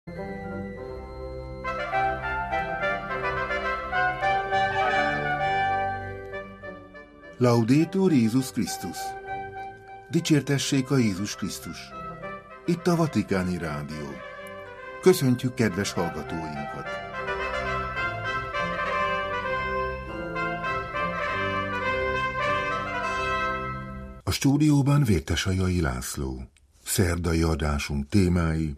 Laudetur Jézus Krisztus! Dicsértessék a Jézus Krisztus! Itt a Vatikáni Rádió. Köszöntjük kedves hallgatóinkat! A stúdióban Vértesajai László. Szerdai adásunk témái: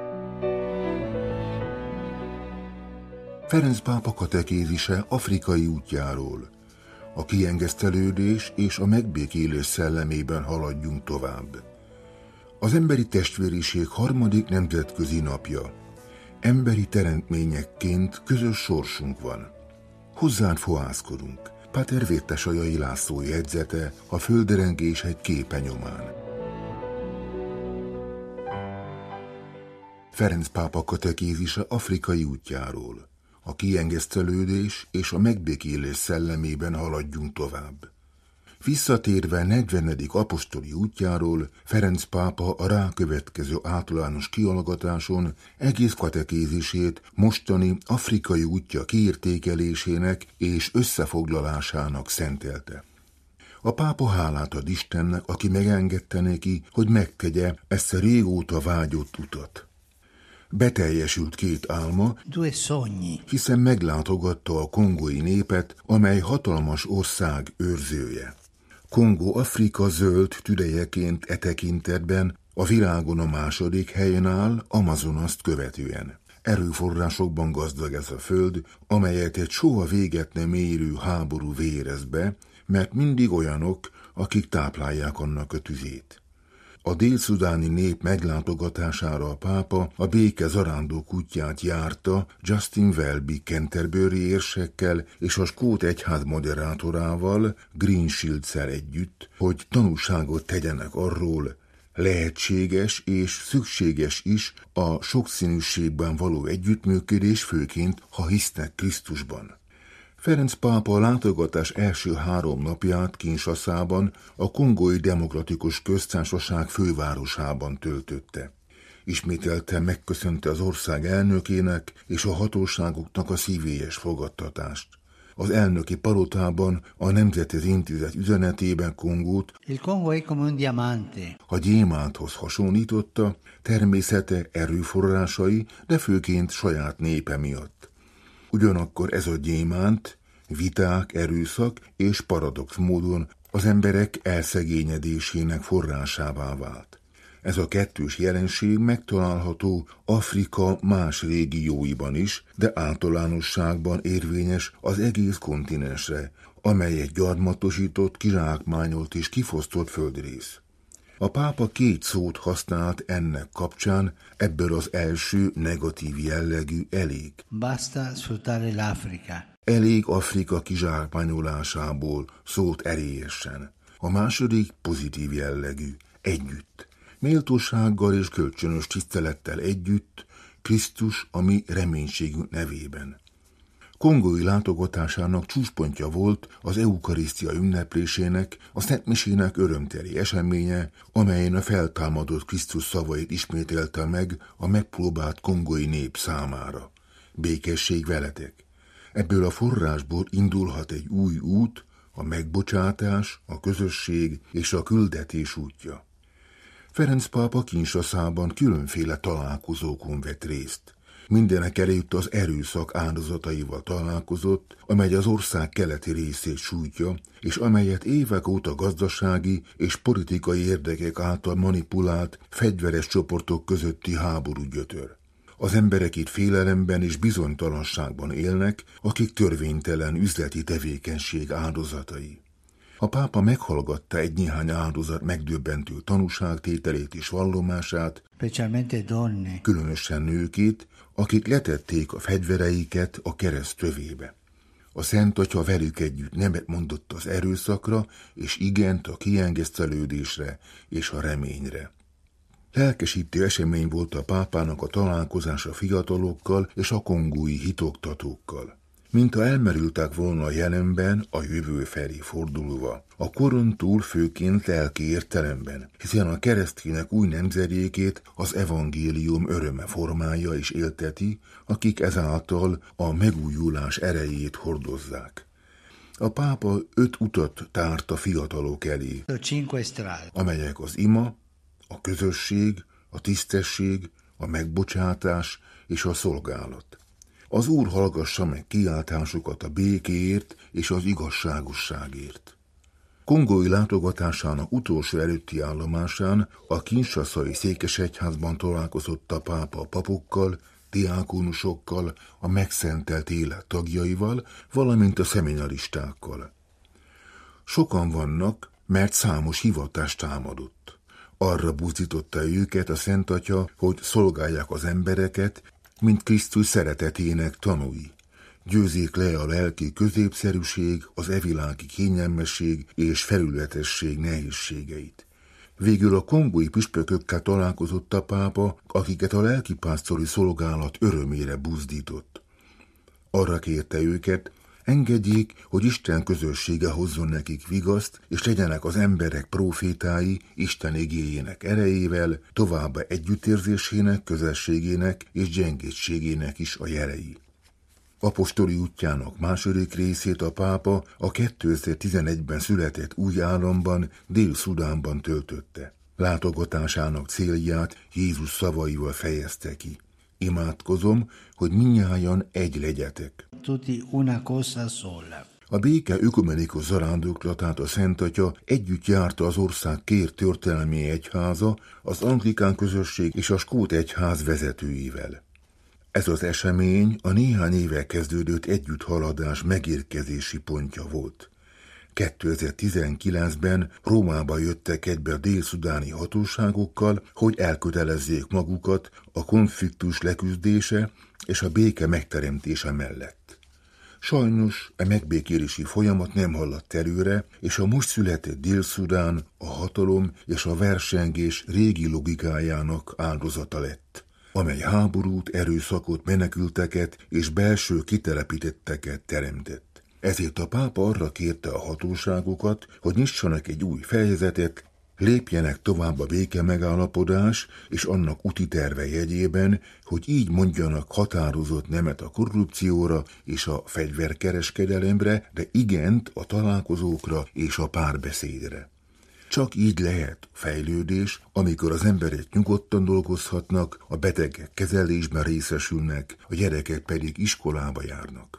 Ferenc pápa katekézise afrikai útjáról. A kiengesztelődés és a megbékélés szellemében haladjunk tovább. Az emberi testvériség harmadik nemzetközi napja. Emberi teremtményekként közös sorsunk van. Hozzánk fohászkodunk. Páter Vértesajai László jegyzete a földrengés egy képe nyomán. Ferenc pápa katekézise afrikai útjáról. A kiengesztelődés és a megbékélés szellemében haladjunk tovább. Visszatérve 40. apostoli útjáról, Ferenc pápa a rákövetkező általános kihallgatáson egész katekézisét mostani afrikai útja kiértékelésének és összefoglalásának szentelte. A pápa hálát ad Istennek, aki megengedte neki, hogy megtegye ezt a régóta vágyott utat. Beteljesült két álma, hiszen meglátogatta a kongói népet, amely hatalmas ország őrzője. Kongó Afrika zöld tüdejeként e tekintetben a világon a második helyen áll, Amazonast követően. Erőforrásokban gazdag ez a föld, amelyet egy soha véget nem érő háború vérez be, mert mindig olyanok, akik táplálják annak a tüzét. A dél-szudáni nép meglátogatására a pápa a béke zarándok útját járta Justin Welby Canterbury érsekkel és a skót egyház moderátorával, Green Shields-szel együtt, hogy tanúságot tegyenek arról, lehetséges és szükséges is a sokszínűségben való együttműködés, főként, ha hisznek Krisztusban. Ferenc pápa a látogatás első 3 napját Kinshaszában, a Kongói Demokratikus Köztársaság fővárosában töltötte. Ismételten megköszönte az ország elnökének és a hatóságoknak a szívélyes fogadtatást. Az elnöki palotában a Nemzethez Intézet üzenetében Kongót a gyémánthoz hasonlította, természete, erőforrásai, de főként saját népe miatt. Ugyanakkor ez a gyémánt viták, erőszak és paradox módon az emberek elszegényedésének forrásává vált. Ez a kettős jelenség megtalálható Afrika más régióiban is, de általánosságban érvényes az egész kontinensre, amely egy gyarmatosított, kizsákmányolt és kifosztott földrész. A pápa 2 szót használt ennek kapcsán, ebből az első negatív jellegű elég. Basta sfruttare l'Africa. Elég Afrika kizsákmányolásából, szólt erélyesen. A második pozitív jellegű, együtt. Méltósággal és kölcsönös tisztelettel együtt, Krisztus a mi reménységünk nevében. Kongói látogatásának csúcspontja volt az eukarisztia ünneplésének, a szentmisének örömteli eseménye, amelyen a feltámadott Krisztus szavait ismételte meg a megpróbált kongói nép számára. Békesség veletek! Ebből a forrásból indulhat egy új út, a megbocsátás, a közösség és a küldetés útja. Ferenc pápa Kinshaszában különféle találkozókon vett részt. Mindenekelőtt az erőszak áldozataival találkozott, amely az ország keleti részét sújtja, és amelyet évek óta gazdasági és politikai érdekek által manipulált fegyveres csoportok közötti háború gyötör. Az emberek itt félelemben és bizonytalanságban élnek, akik törvénytelen üzleti tevékenység áldozatai. A pápa meghallgatta egy-néhány áldozat megdöbbentő tanúságtételét és vallomását, különösen nőkét, akik letették a fegyvereiket a kereszt tövébe. A Szent Atya velük együtt nemet mondott az erőszakra, és igent a kiengesztelődésre és a reményre. Lelkesítő esemény volt a pápának a találkozása fiatalokkal és a kongói hitoktatókkal. mintha elmerültek volna a jelenben, a jövő felé fordulva. A koron túl főként lelki értelemben, hiszen a keresztények új nemzedékét az evangélium öröme formálja és élteti, akik ezáltal a megújulás erejét hordozzák. A pápa 5 utat tárt a fiatalok elé, amelyek az ima, a közösség, a tisztesség, a megbocsátás és a szolgálat. Az Úr hallgassa meg kiáltásukat a békéért és az igazságosságért. Kongói látogatásának utolsó előtti állomásán a kinshaszai székesegyházban találkozott a pápa a papokkal, diákonusokkal, a megszentelt élet tagjaival, valamint a szeminaristákkal. Sokan vannak, mert számos hivatást támadott. Arra buzdította őket a Szent Atya, hogy szolgálják az embereket, mint Krisztus szeretetének tanúi. Győzzék le a lelki középszerűség, az evilági kényelmesség és felületesség nehézségeit. Végül a kongói püspökökkel találkozott a pápa, akiket a lelkipásztori szolgálat örömére buzdított. Arra kérte őket, engedjék, hogy Isten közössége hozzon nekik vigaszt, és legyenek az emberek prófétái Isten igéjének erejével, továbbá együttérzésének, közösségének és gyengétségének is a jelei. Apostoli útjának második részét a pápa a 2011-ben született új államban, Dél-Szudánban töltötte. Látogatásának célját Jézus szavaival fejezte ki. Imádkozom, hogy mindnyájan egy legyetek. A béke ökumenikus zarándoklatát a Szent Atya együtt járta az ország kér történelmi egyháza, az anglikán közösség és a skót egyház vezetőivel. Ez az esemény a néhány éve kezdődött együtthaladás megérkezési pontja volt. 2019-ben Rómába jöttek egybe a dél-szudáni hatóságokkal, hogy elkötelezzék magukat a konfliktus leküzdése és a béke megteremtése mellett. Sajnos a megbékélési folyamat nem haladt előre, és a most született Dél-Szudán a hatalom és a versengés régi logikájának áldozata lett, amely háborút, erőszakot, menekülteket és belső kitelepítetteket teremtett. Ezért a pápa arra kérte a hatóságokat, hogy nyissanak egy új fejezetet, lépjenek tovább a béke megállapodás és annak úti terve jegyében, hogy így mondjanak határozott nemet a korrupcióra és a fegyverkereskedelemre, de igent a találkozókra és a párbeszédre. Csak így lehet fejlődés, amikor az emberek nyugodtan dolgozhatnak, a betegek kezelésben részesülnek, a gyerekek pedig iskolába járnak.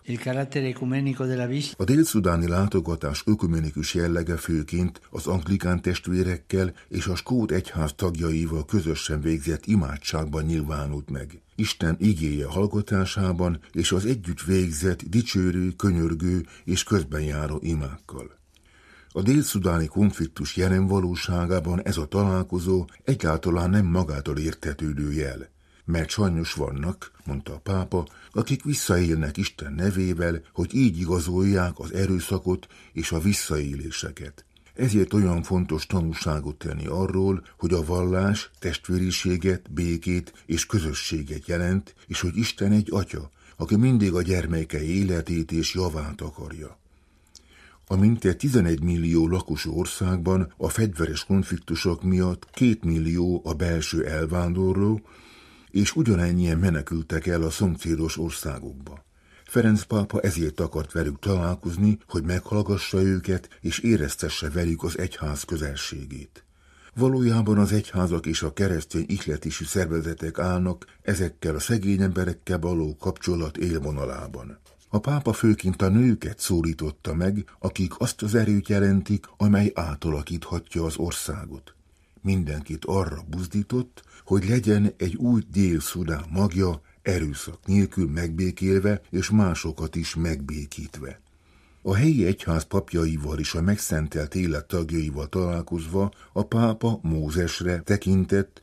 A dél-szudáni látogatás ökumenikus jellege főként az anglikán testvérekkel és a skót egyház tagjaival közösen végzett imádságban nyilvánult meg. Isten igéje hallgatásában és az együtt végzett dicsőrő, könyörgő és közbenjáró imákkal. A dél-szudáni konfliktus jelen valóságában ez a találkozó egyáltalán nem magától értetődő jel, mert sajnos vannak, mondta a pápa, akik visszaélnek Isten nevével, hogy így igazolják az erőszakot és a visszaéléseket. Ezért olyan fontos tanúságot tenni arról, hogy a vallás testvériséget, békét és közösséget jelent, és hogy Isten egy atya, aki mindig a gyermekei életét és javát akarja. A mintegy 11 millió lakosú országban a fegyveres konfliktusok miatt 2 millió a belső elvándorló, és ugyanennyien menekültek el a szomszédos országokba. Ferenc pápa ezért akart velük találkozni, hogy meghallgassa őket és éreztesse velük az egyház közelségét. Valójában az egyházak és a keresztény ihletésű szervezetek állnak ezekkel a szegény emberekkel való kapcsolat élvonalában. A pápa főként a nőket szólította meg, akik azt az erőt jelentik, amely átalakíthatja az országot. Mindenkit arra buzdított, hogy legyen egy új Dél-Szudán magja, erőszak nélkül megbékélve és másokat is megbékítve. A helyi egyház papjaival és a megszentelt élet tagjaival találkozva a pápa Mózesre tekintett,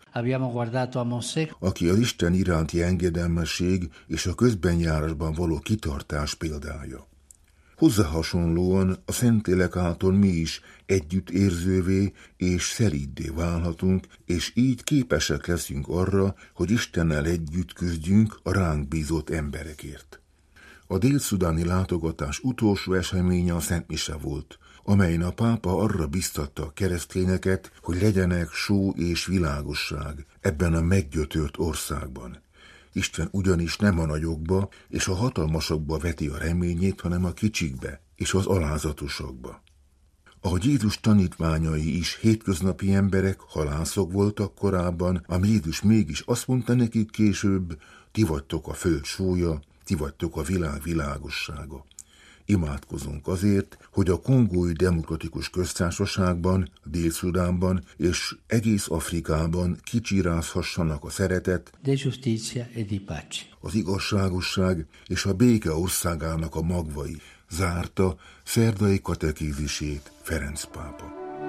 aki az Isten iránti engedelmesség és a közbenjárásban való kitartás példája. Hozzá hasonlóan a Szentlélek által mi is együttérzővé és szelíddé válhatunk, és így képesek leszünk arra, hogy Istennel együtt küzdjünk a ránk bízott emberekért. A dél-szudáni látogatás utolsó eseménye a Szent Mise volt, amelyen a pápa arra biztatta a keresztényeket, hogy legyenek só és világosság ebben a meggyötört országban. Isten ugyanis nem a nagyokba és a hatalmasokba veti a reményét, hanem a kicsikbe és az alázatosokba. Ahogy Jézus tanítványai is hétköznapi emberek, halászok voltak korábban, ám Jézus mégis azt mondta nekik később, ti vagytok a föld sója, ti vagytok a világ világossága. Imádkozunk azért, hogy a Kongói Demokratikus Köztársaságban, Dél-Szudánban és egész Afrikában kicsirázhassanak a szeretet, de giustizia e di pace. Az igazságosság és a béke országának a magvai, zárta szerdai katekézisét Ferenc pápa.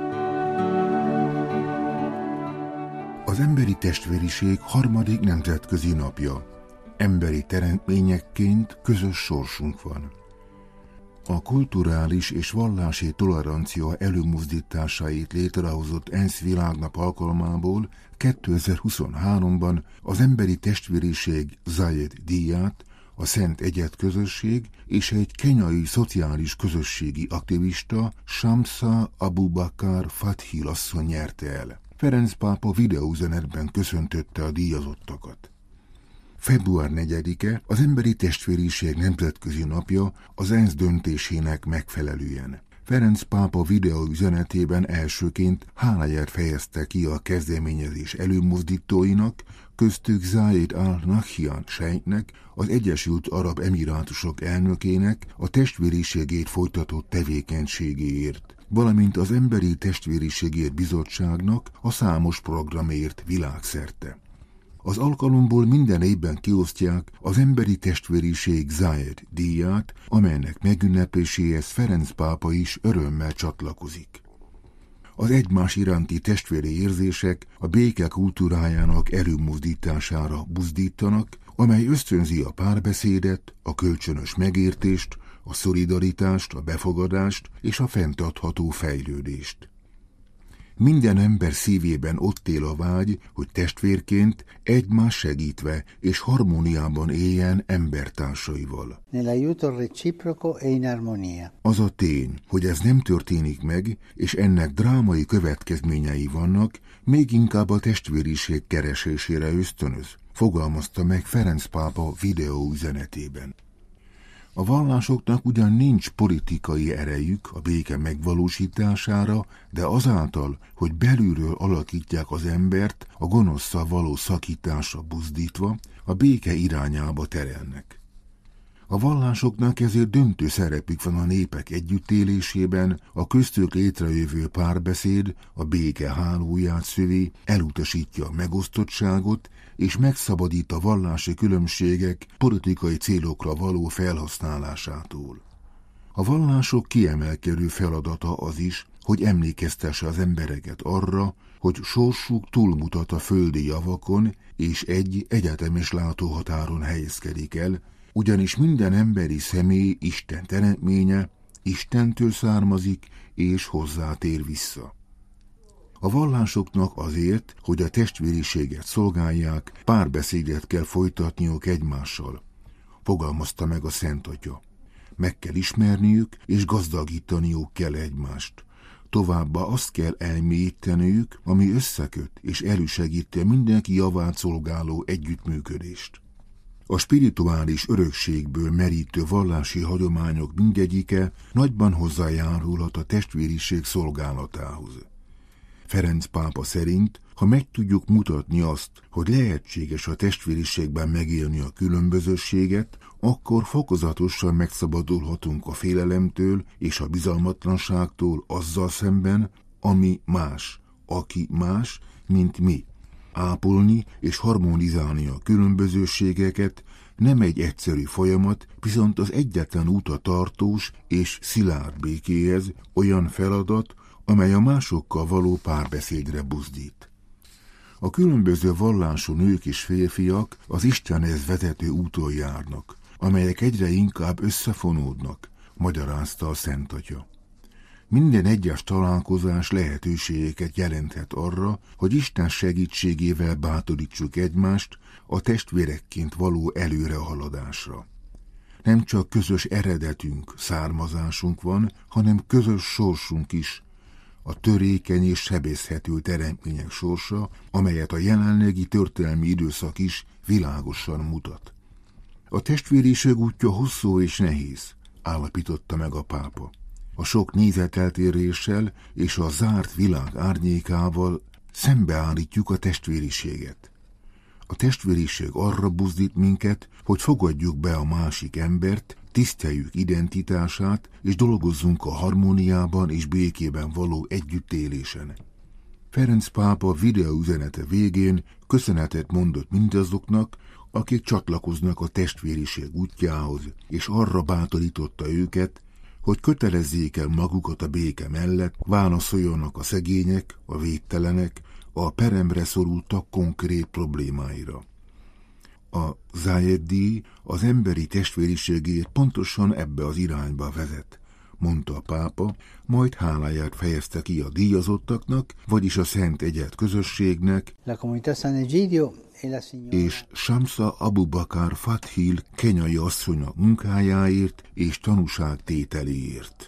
Az emberi testvériség harmadik nemzetközi napja. Emberi teremtményekként közös sorsunk van. A kulturális és vallási tolerancia előmozdításáért létrehozott ENSZ világnap alkalmából 2023-ban az emberi testvériség Zayed díját a Szent Egyed közösség és egy kenyai szociális közösségi aktivista, Shamsa Abubakar Fathil asszony nyerte el. Ferenc pápa videóüzenetben köszöntötte a díjazottakat. Február 4-e az emberi testvériség nemzetközi napja az ENSZ döntésének megfelelően. Ferenc pápa videóüzenetében elsőként háláját fejezte ki a kezdeményezés előmozdítóinak, köztük Zayed al-Nahyan sejknek, az Egyesült Arab Emirátusok elnökének a testvériségért folytatott tevékenységéért, valamint az Emberi Testvériségért Bizottságnak a számos programért világszerte. Az alkalomból minden évben kiosztják az Emberi Testvériség Zayed díját, amelynek megünnepléséhez Ferenc pápa is örömmel csatlakozik. Az egymás iránti testvéri érzések a béke kultúrájának előmozdítására buzdítanak, amely ösztönzi a párbeszédet, a kölcsönös megértést, a szolidaritást, a befogadást és a fenntartható fejlődést. Minden ember szívében ott él a vágy, hogy testvérként egymás segítve és harmóniában éljen embertársaival. Nell'aiuto reciproco e in armonia. Az a tény, hogy ez nem történik meg, és ennek drámai következményei vannak, még inkább a testvériség keresésére ösztönöz, fogalmazta meg Ferenc pápa videóüzenetében. A vallásoknak ugyan nincs politikai erejük a béke megvalósítására, de azáltal, hogy belülről alakítják az embert, a gonoszszal való szakításra buzdítva, a béke irányába terelnek. A vallásoknak ezért döntő szerepük van a népek együttélésében, a köztük létrejövő párbeszéd a béke hálóját szövi, elutasítja a megosztottságot, és megszabadít a vallási különbségek politikai célokra való felhasználásától. A vallások kiemelkedő feladata az is, hogy emlékeztesse az embereket arra, hogy sorsuk túlmutat a földi javakon, és egy egyetemes látóhatáron helyezkedik el, ugyanis minden emberi személy Isten teremtménye, Istentől származik és hozzátér vissza. A vallásoknak azért, hogy a testvériséget szolgálják, párbeszédet kell folytatniuk egymással, fogalmazta meg a Szent Atya. Meg kell ismerniük és gazdagítaniuk kell egymást. Továbbá azt kell elmélyíteniük, ami összeköt és elősegíti mindenki javát szolgáló együttműködést. A spirituális örökségből merítő vallási hagyományok mindegyike nagyban hozzájárulhat a testvériség szolgálatához. Ferenc pápa szerint, ha meg tudjuk mutatni azt, hogy lehetséges a testvériségben megélni a különbözőséget, akkor fokozatosan megszabadulhatunk a félelemtől és a bizalmatlanságtól azzal szemben, ami más, aki más, mint mi. Ápolni és harmonizálni a különbözőségeket nem egy egyszerű folyamat, viszont az egyetlen út a tartós és szilárd békéhez, olyan feladat, amely a másokkal való párbeszédre buzdít. A különböző vallású nők és férfiak az Istenhez vezető úton járnak, amelyek egyre inkább összefonódnak, magyarázta a Szent Atya. Minden egyes találkozás lehetőségeket jelenthet arra, hogy Isten segítségével bátorítsuk egymást a testvérekként való előrehaladásra. Nem csak közös eredetünk, származásunk van, hanem közös sorsunk is, a törékeny és sebezhető teremtmények sorsa, amelyet a jelenlegi történelmi időszak is világosan mutat. A testvériség útja hosszú és nehéz, állapította meg a pápa. A sok nézeteltéréssel és a zárt világ árnyékával szembeállítjuk a testvériséget. A testvériség arra buzdít minket, hogy fogadjuk be a másik embert, tiszteljük identitását, és dolgozzunk a harmóniában és békében való együttélésen. Ferenc pápa videóüzenete végén köszönetet mondott mindazoknak, akik csatlakoznak a testvériség útjához, és arra bátorította őket, hogy kötelezzék el magukat a béke mellett, válaszoljanak a szegények, a védtelenek, a peremre szorultak konkrét problémáira. A Zayed-díj az emberi testvériségét pontosan ebbe az irányba vezet, mondta a pápa, majd háláját fejezte ki a díjazottaknak, vagyis a Szent Egyed közösségnek, és Shamsa Abubakar Fathil kenyai asszonynak munkájáért és tanúságtételéért.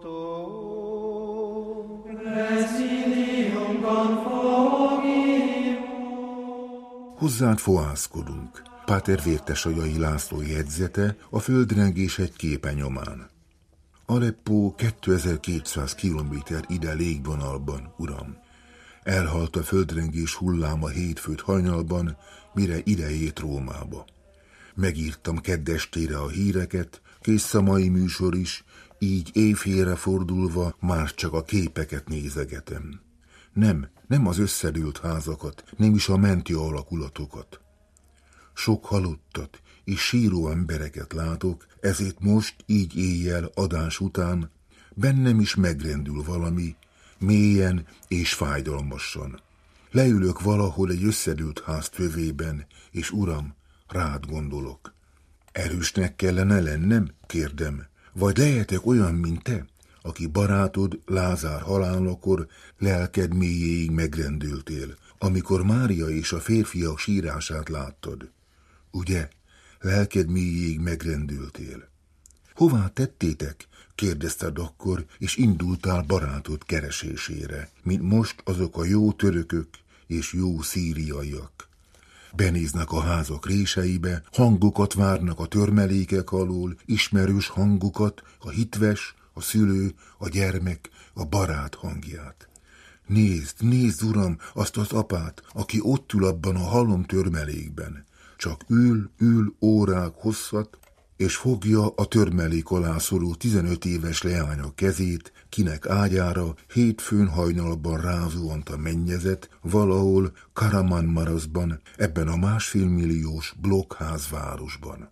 Hozzád fohászkodunk. Páter Vértesajai László jegyzete a földrengés egy képe nyomán. Aleppó 2200 kilométer ide légvonalban, uram. Elhalt a földrengés hulláma hétfőt hajnalban, mire ideért Rómába. Megírtam kedd estére a híreket, kész a mai műsor is, így éjfélre fordulva már csak a képeket nézegetem. Nem az összedőlt házakat, nem is a menti alakulatokat. Sok halottat és síró embereket látok, ezért most így éjjel adás után bennem is megrendül valami, mélyen és fájdalmasan. Leülök valahol egy összedőlt ház tövében, és uram, rád gondolok. Erősnek kellene lennem? Kérdem. Vagy lehetek olyan, mint te, aki barátod Lázár halálakor lelked mélyéig megrendültél, amikor Mária és a férfiak sírását láttad. Ugye, lelked mélyéig megrendültél. Hová tettétek? Kérdezted akkor, és indultál barátod keresésére, mint most azok a jó törökök és jó szíriaiak. Benéznek a házak réseibe, hangokat várnak a törmelékek alól, ismerős hangokat, a hitves, a szülő, a gyermek, a barát hangját. Nézd, uram, azt az apát, aki ott ül abban a halom törmelékben. Csak ül órák hosszat, és fogja a törmelék alá szoruló 15 éves leánya kezét, kinek ágyára hétfőn hajnalban rázóant a mennyezet, valahol Karamanmaraszban, ebben a 1,5 milliós blokkházvárosban.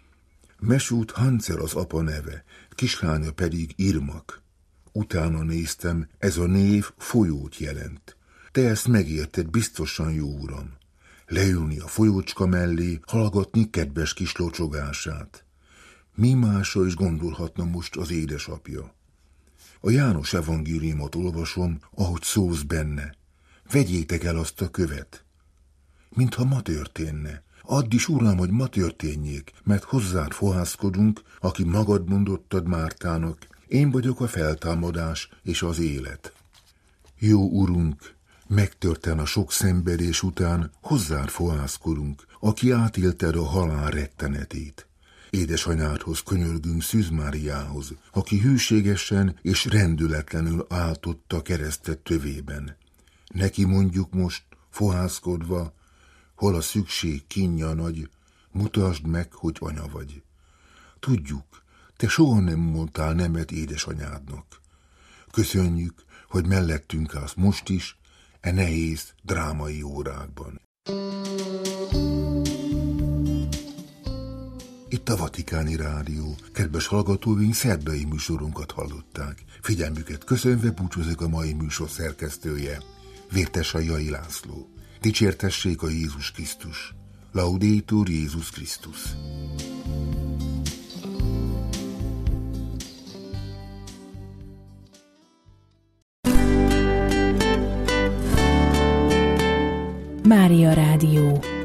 Mesut Hancel az apa neve, kislánya pedig Irmak. Utána néztem, ez a név folyót jelent. Te ezt megérted biztosan, jó uram. Leülni a folyócska mellé, hallgatni kedves kis locsogását. Mi másra is gondolhatna most az édesapja? A János evangéliumot olvasom, ahogy szóz benne. Vegyétek el azt a követ. Mintha ma történne. Add is, uram, hogy ma történjék, mert hozzád fohászkodunk, aki magad mondottad Mártának. Én vagyok a feltámadás és az élet. Jó urunk, megtörten a sok szenvedés után hozzád fohászkodunk, aki átélted a halál rettenetét. Édesanyádhoz könyörgünk Szűz Máriához, aki hűségesen és rendületlenül áltott a keresztet tövében. Neki mondjuk most, fohászkodva, hol a szükség kínja nagy, mutasd meg, hogy anya vagy. Tudjuk, te soha nem mondtál nemet édesanyádnak. Köszönjük, hogy mellettünk állsz most is, e nehéz, drámai órákban. Itt a Vatikáni Rádió. Kedves hallgatóink, szerdai műsorunkat hallották. Figyelmüket köszönve búcsúzik a mai műsor szerkesztője, Vértesajai László. Dicsértessék a Jézus Krisztus. Laudetur Jézus Krisztus. Mária Rádió.